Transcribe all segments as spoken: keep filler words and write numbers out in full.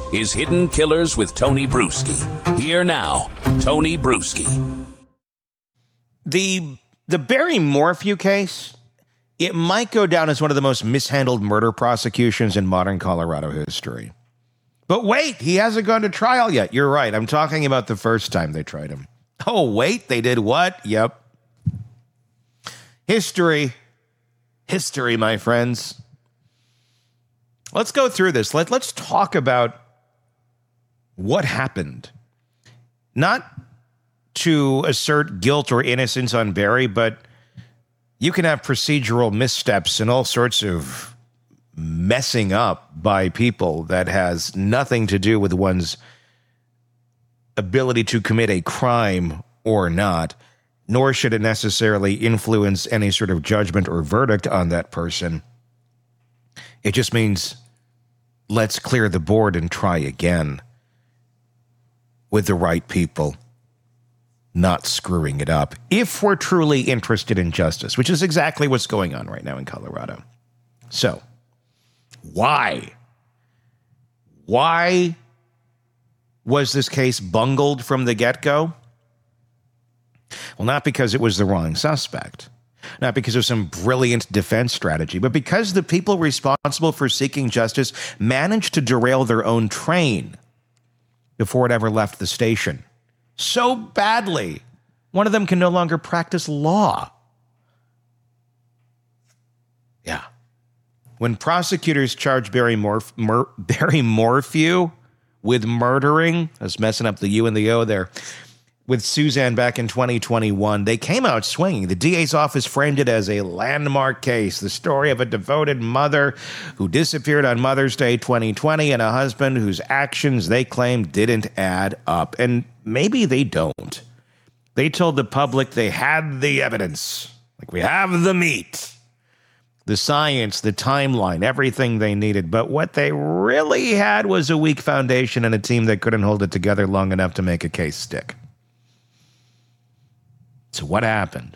is Hidden Killers with Tony Bruschi. Here now, Tony Bruschi. The the Barry Morphew case, it might go down as one of the most mishandled murder prosecutions in modern Colorado history. But wait, he hasn't gone to trial yet. You're right. I'm talking about the first time they tried him. Oh, wait, they did what? Yep. History. History, my friends. Let's go through this. Let, let's talk about what happened. Not to assert guilt or innocence on Barry, but you can have procedural missteps and all sorts of messing up by people that has nothing to do with one's ability to commit a crime or not, nor should it necessarily influence any sort of judgment or verdict on that person. It just means let's clear the board and try again with the right people, not screwing it up, if we're truly interested in justice, which is exactly what's going on right now in Colorado. So, why? Why was this case bungled from the get-go? Well, not because it was the wrong suspect, not because of some brilliant defense strategy, but because the people responsible for seeking justice managed to derail their own train before it ever left the station. So badly, one of them can no longer practice law. Yeah. When prosecutors charged Barry, Morf- Mur- Barry Morphew with murdering, I was messing up the U and the O there, with Suzanne back in twenty twenty-one, they came out swinging. The D A's office framed it as a landmark case, the story of a devoted mother who disappeared on Mother's Day twenty twenty and a husband whose actions they claimed didn't add up. And maybe they don't. They told the public they had the evidence, like we have the meat, the science, the timeline, everything they needed. But what they really had was a weak foundation and a team that couldn't hold it together long enough to make a case stick. So what happened?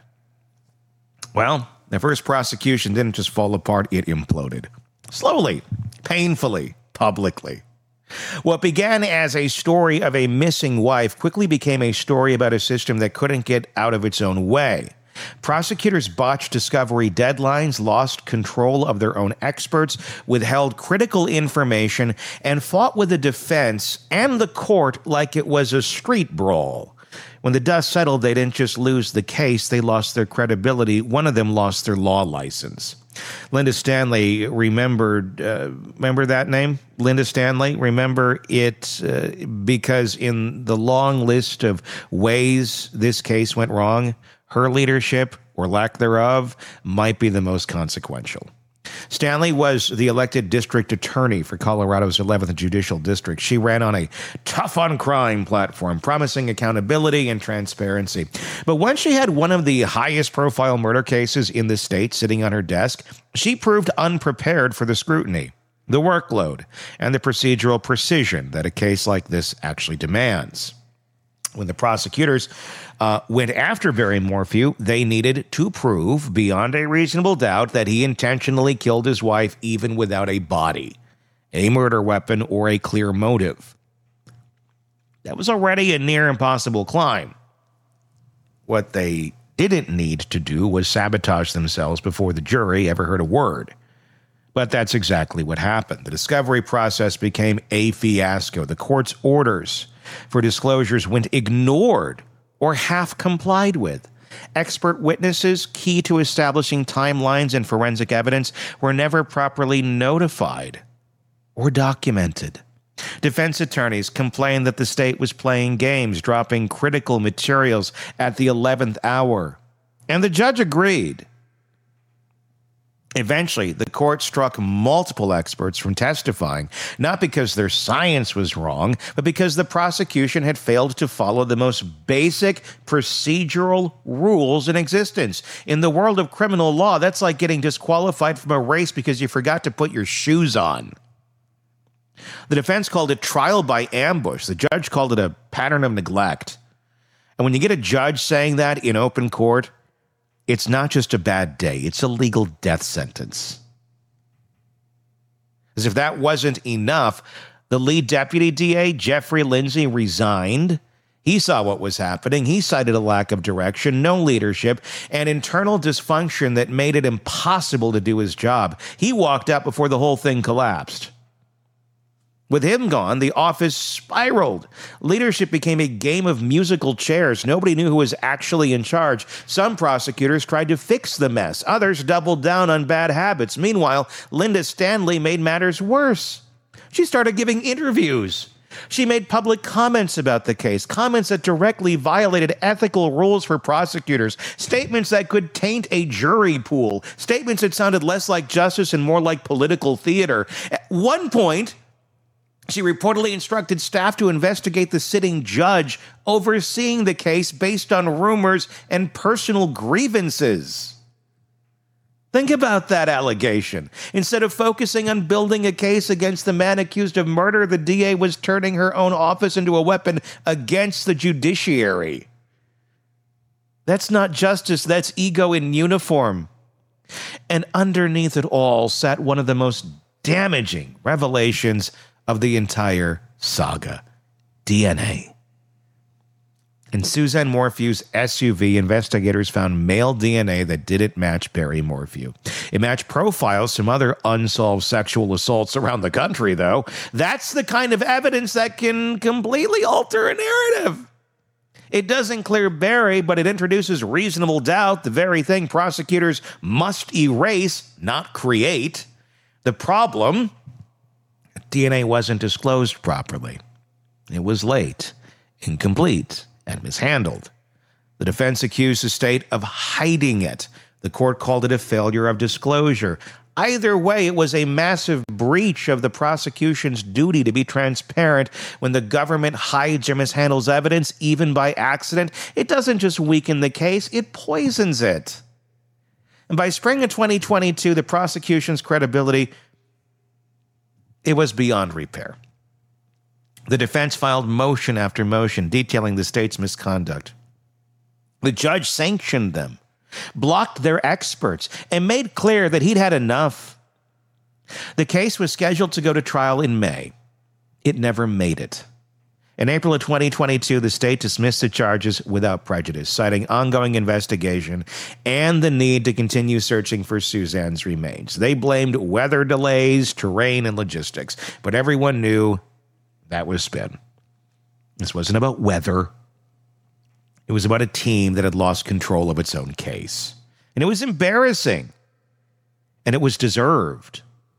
Well, the first prosecution didn't just fall apart, it imploded. Slowly, painfully, publicly. What began as a story of a missing wife quickly became a story about a system that couldn't get out of its own way. Prosecutors botched discovery deadlines, lost control of their own experts, withheld critical information, and fought with the defense and the court like it was a street brawl. When the dust settled, they didn't just lose the case, they lost their credibility. One of them lost their law license. Linda Stanley remembered, uh, remember that name? Linda Stanley? Remember it uh, because in the long list of ways this case went wrong, her leadership, or lack thereof, might be the most consequential. Stanley was the elected district attorney for Colorado's eleventh Judicial District. She ran on a tough-on-crime platform, promising accountability and transparency. But when she had one of the highest-profile murder cases in the state sitting on her desk, she proved unprepared for the scrutiny, the workload, and the procedural precision that a case like this actually demands. When the prosecutors uh, went after Barry Morphew, they needed to prove beyond a reasonable doubt that he intentionally killed his wife even without a body, a murder weapon, or a clear motive. That was already a near impossible climb. What they didn't need to do was sabotage themselves before the jury ever heard a word. But that's exactly what happened. The discovery process became a fiasco. The court's orders for disclosures went ignored or half complied with. Expert witnesses key to establishing timelines and forensic evidence were never properly notified or documented. Defense attorneys complained that the state was playing games, dropping critical materials at the eleventh hour. And the judge agreed. Eventually, the court struck multiple experts from testifying, not because their science was wrong, but because the prosecution had failed to follow the most basic procedural rules in existence. In the world of criminal law, that's like getting disqualified from a race because you forgot to put your shoes on. The defense called it trial by ambush. The judge called it a pattern of neglect. And when you get a judge saying that in open court, it's not just a bad day, it's a legal death sentence. As if that wasn't enough, The lead deputy D A, Jeffrey Lindsay, resigned. He saw what was happening. He cited a lack of direction, no leadership, and internal dysfunction that made it impossible to do his job. He walked out before the whole thing collapsed. With him gone, the office spiraled. Leadership became a game of musical chairs. Nobody knew who was actually in charge. Some prosecutors tried to fix the mess. Others doubled down on bad habits. Meanwhile, Linda Stanley made matters worse. She started giving interviews. She made public comments about the case, comments that directly violated ethical rules for prosecutors, statements that could taint a jury pool, statements that sounded less like justice and more like political theater. At one point, she reportedly instructed staff to investigate the sitting judge overseeing the case based on rumors and personal grievances. Think about that allegation. Instead of focusing on building a case against the man accused of murder, the D A was turning her own office into a weapon against the judiciary. That's not justice, that's ego in uniform. And underneath it all sat one of the most damaging revelations of the entire saga: D N A. In Suzanne Morphew's S U V, investigators found male D N A that didn't match Barry Morphew. It matched profiles from other unsolved sexual assaults around the country, though. That's the kind of evidence that can completely alter a narrative. It doesn't clear Barry, but it introduces reasonable doubt, the very thing prosecutors must erase, not create. The problem: D N A wasn't disclosed properly. It was late, incomplete, and mishandled. The defense accused the state of hiding it. The court called it a failure of disclosure. Either way, it was a massive breach of the prosecution's duty to be transparent. When the government hides or mishandles evidence, even by accident, it doesn't just weaken the case, it poisons it. And by spring of twenty twenty-two, the prosecution's credibility, it was beyond repair. The defense filed motion after motion detailing the state's misconduct. The judge sanctioned them, blocked their experts, and made clear that he'd had enough. The case was scheduled to go to trial in May. It never made it. In April of twenty twenty-two, the state dismissed the charges without prejudice, citing ongoing investigation and the need to continue searching for Suzanne's remains. They blamed weather delays, terrain, and logistics, but everyone knew that was spin. This wasn't about weather. It was about a team that had lost control of its own case. And it was embarrassing. And it was deserved.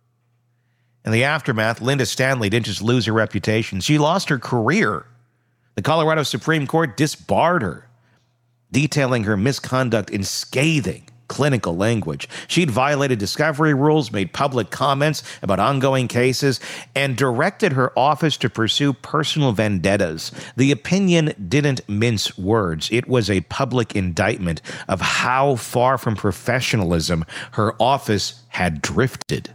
In the aftermath, Linda Stanley didn't just lose her reputation. She lost her career. The Colorado Supreme Court disbarred her, detailing her misconduct in scathing clinical language. She'd violated discovery rules, made public comments about ongoing cases, and directed her office to pursue personal vendettas. The opinion didn't mince words. It was a public indictment of how far from professionalism her office had drifted.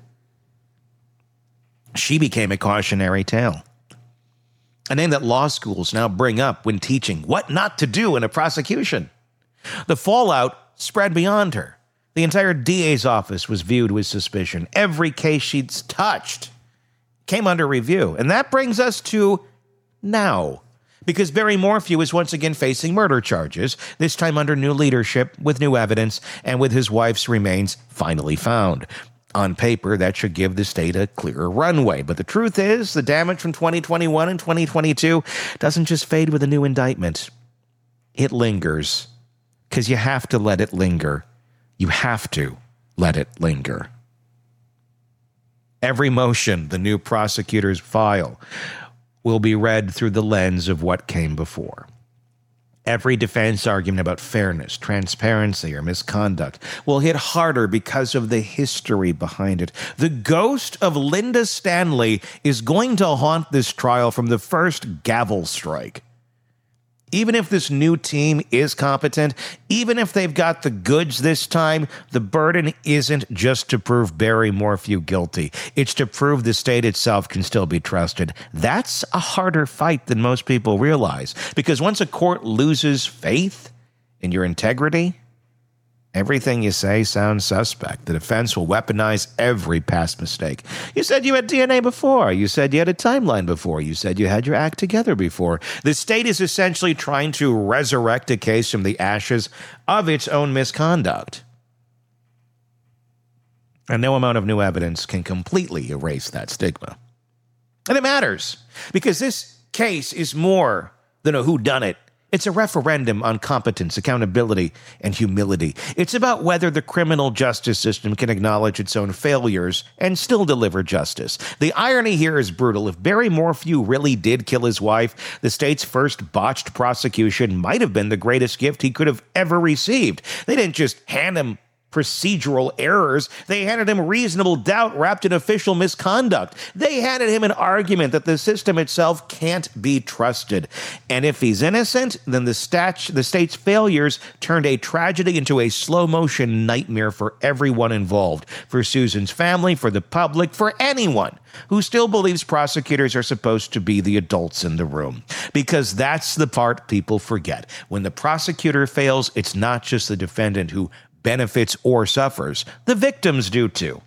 She became a cautionary tale, a name that law schools now bring up when teaching what not to do in a prosecution. The fallout spread beyond her. The entire D A's office was viewed with suspicion. Every case she'd touched came under review. And that brings us to now, because Barry Morphew is once again facing murder charges, this time under new leadership, with new evidence, and with his wife's remains finally found. On paper, that should give the state a clearer runway. But the truth is, the damage from twenty twenty-one and twenty twenty-two doesn't just fade with a new indictment. It lingers. Because you have to let it linger. You have to let it linger. Every motion the new prosecutors file will be read through the lens of what came before. Every defense argument about fairness, transparency, or misconduct will hit harder because of the history behind it. The ghost of Linda Stanley is going to haunt this trial from the first gavel strike. Even if this new team is competent, even if they've got the goods this time, the burden isn't just to prove Barry Morphew guilty. It's to prove the state itself can still be trusted. That's a harder fight than most people realize, because once a court loses faith in your integrity, Everything you say sounds suspect. The defense will weaponize every past mistake. You said you had D N A before. You said you had a timeline before. You said you had your act together before. The state is essentially trying to resurrect a case from the ashes of its own misconduct. And no amount of new evidence can completely erase that stigma. And it matters, because this case is more than a whodunit. It's a referendum on competence, accountability, and humility. It's about whether the criminal justice system can acknowledge its own failures and still deliver justice. The irony here is brutal. If Barry Morphew really did kill his wife, the state's first botched prosecution might have been the greatest gift he could have ever received. They didn't just hand him procedural errors. They handed him reasonable doubt wrapped in official misconduct. They handed him an argument that the system itself can't be trusted. And if he's innocent, then the, stat- the state's failures turned a tragedy into a slow-motion nightmare for everyone involved. For Susan's family, for the public, for anyone who still believes prosecutors are supposed to be the adults in the room. Because that's the part people forget. When the prosecutor fails, it's not just the defendant who benefits or suffers. The victims do too.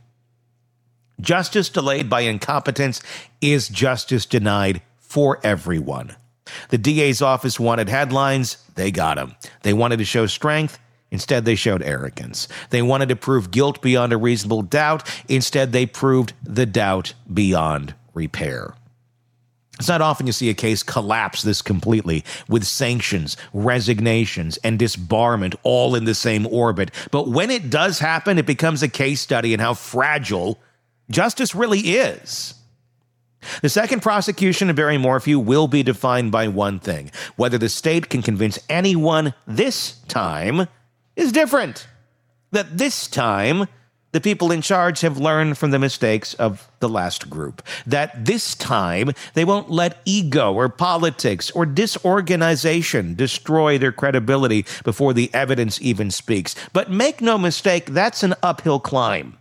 Justice delayed by incompetence is justice denied for everyone. The D A's office wanted headlines. They got them. They wanted to show strength. Instead, they showed arrogance. They wanted to prove guilt beyond a reasonable doubt. Instead, they proved the doubt beyond repair. It's not often you see a case collapse this completely, with sanctions, resignations, and disbarment all in the same orbit. But when it does happen, it becomes a case study in how fragile justice really is. The second prosecution of Barry Morphew will be defined by one thing: whether the state can convince anyone this time is different. That this time, the people in charge have learned from the mistakes of the last group. That this time, they won't let ego or politics or disorganization destroy their credibility before the evidence even speaks. But make no mistake, that's an uphill climb.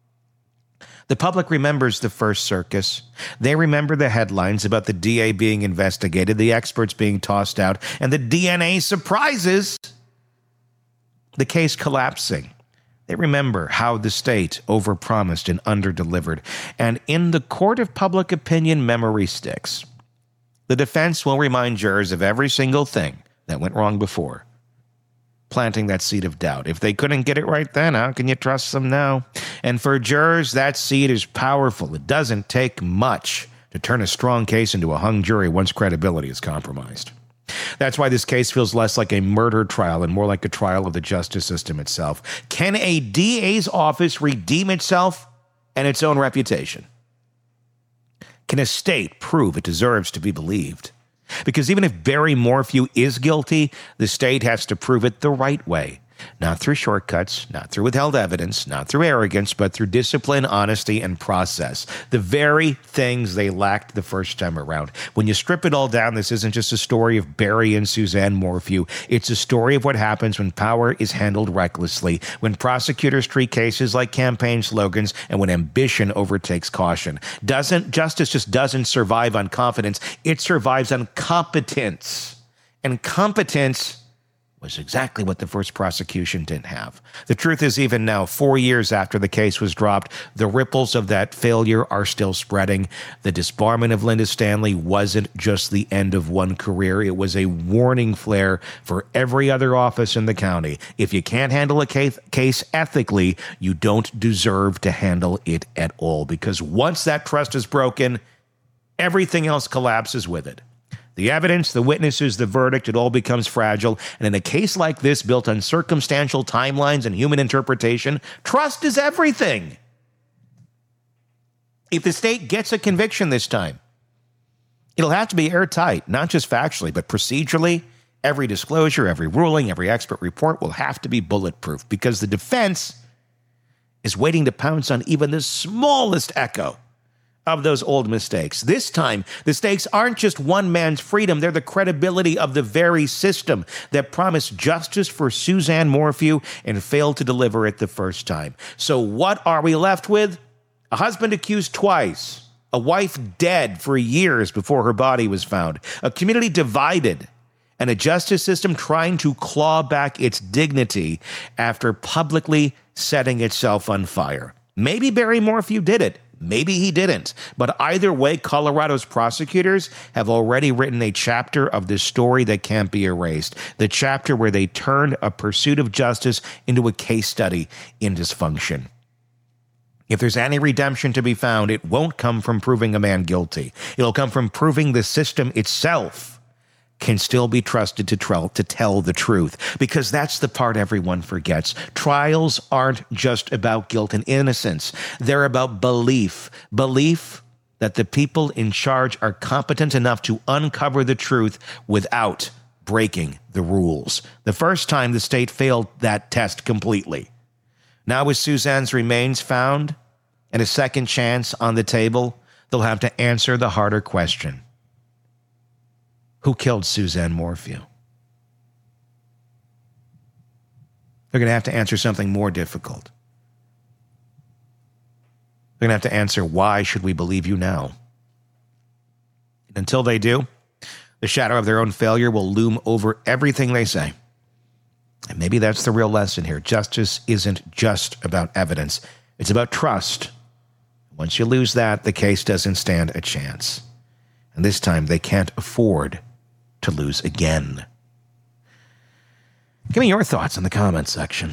The public remembers the first circus. They remember the headlines about the D A being investigated, the experts being tossed out, and the D N A surprises, the case collapsing. They remember how the state overpromised and underdelivered. And in the court of public opinion, memory sticks. The defense will remind jurors of every single thing that went wrong before, planting that seed of doubt. If they couldn't get it right then, how can you trust them now? And for jurors, that seed is powerful. It doesn't take much to turn a strong case into a hung jury once credibility is compromised. That's why this case feels less like a murder trial and more like a trial of the justice system itself. Can a D A's office redeem itself and its own reputation? Can a state prove it deserves to be believed? Because even if Barry Morphew is guilty, the state has to prove it the right way. Not through shortcuts, not through withheld evidence, not through arrogance, but through discipline, honesty, and process. The very things they lacked the first time around. When you strip it all down, this isn't just a story of Barry and Suzanne Morphew. It's a story of what happens when power is handled recklessly, when prosecutors treat cases like campaign slogans, and when ambition overtakes caution. Doesn't justice just doesn't survive on confidence. It survives on competence. And competence was exactly what the first prosecution didn't have. The truth is, even now, four years after the case was dropped, the ripples of that failure are still spreading. The disbarment of Linda Stanley wasn't just the end of one career. It was a warning flare for every other office in the county. If you can't handle a case, case ethically, you don't deserve to handle it at all. Because once that trust is broken, everything else collapses with it. The evidence, the witnesses, the verdict, it all becomes fragile. And in a case like this, built on circumstantial timelines and human interpretation, trust is everything. If the state gets a conviction this time, it'll have to be airtight, not just factually, but procedurally. Every disclosure, every ruling, every expert report will have to be bulletproof, because the defense is waiting to pounce on even the smallest echo of those old mistakes. This time, the stakes aren't just one man's freedom. They're the credibility of the very system that promised justice for Suzanne Morphew and failed to deliver it the first time. So what are we left with? A husband accused twice, a wife dead for years before her body was found, a community divided, and a justice system trying to claw back its dignity after publicly setting itself on fire. Maybe Barry Morphew did it. Maybe he didn't. But either way, Colorado's prosecutors have already written a chapter of this story that can't be erased. The chapter where they turned a pursuit of justice into a case study in dysfunction. If there's any redemption to be found, it won't come from proving a man guilty. It'll come from proving the system itself can still be trusted to, tra- to tell the truth, because that's the part everyone forgets. Trials aren't just about guilt and innocence. They're about belief. Belief that the people in charge are competent enough to uncover the truth without breaking the rules. The first time the state failed that test completely. Now with Suzanne's remains found and a second chance on the table, they'll have to answer the harder question. Who killed Suzanne Morphew? They're going to have to answer something more difficult. They're going to have to answer, why should we believe you now? And until they do, the shadow of their own failure will loom over everything they say. And maybe that's the real lesson here. Justice isn't just about evidence. It's about trust. Once you lose that, the case doesn't stand a chance. And this time, they can't afford to lose again. Give me your thoughts in the comments section.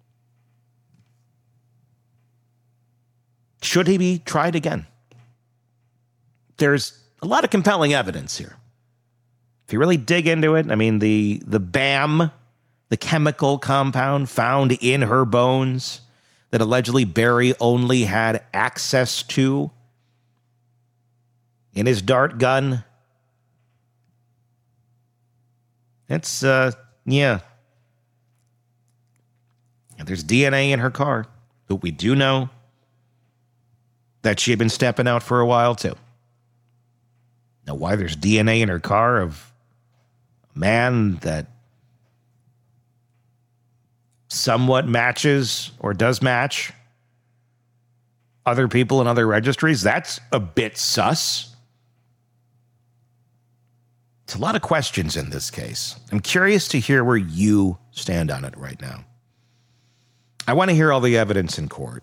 Should he be tried again? There's a lot of compelling evidence here. If you really dig into it, I mean, the, the B A M, the chemical compound found in her bones that allegedly Barry only had access to in his dart gun. It's, uh, yeah. And there's D N A in her car, but we do know that she had been stepping out for a while, too. Now, why there's D N A in her car of a man that somewhat matches or does match other people in other registries, that's a bit sus. It's a lot of questions in this case. I'm curious to hear where you stand on it right now. I want to hear all the evidence in court.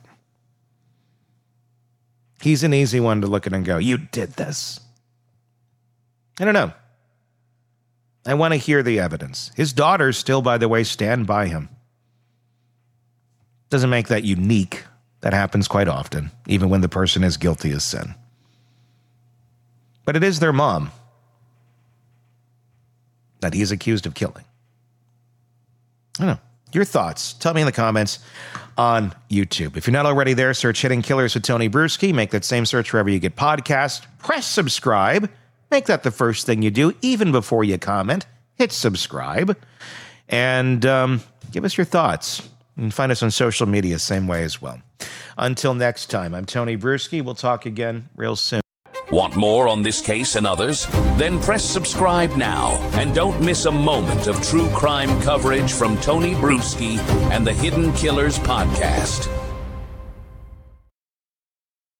He's an easy one to look at and go, you did this. I don't know. I want to hear the evidence. His daughters still, by the way, stand by him. Doesn't make that unique. That happens quite often, even when the person is guilty of sin. But it is their mom that he is accused of killing. I don't know. Your thoughts. Tell me in the comments on YouTube. If you're not already there, search Hidden Killers with Tony Bruschi. Make that same search wherever you get podcasts. Press subscribe. Make that the first thing you do, even before you comment. Hit subscribe. And um, give us your thoughts. You can find us on social media, same way as well. Until next time, I'm Tony Bruschi. We'll talk again real soon. Want more on this case and others? Then press subscribe now and don't miss a moment of true crime coverage from Tony Bruschi and the Hidden Killers podcast.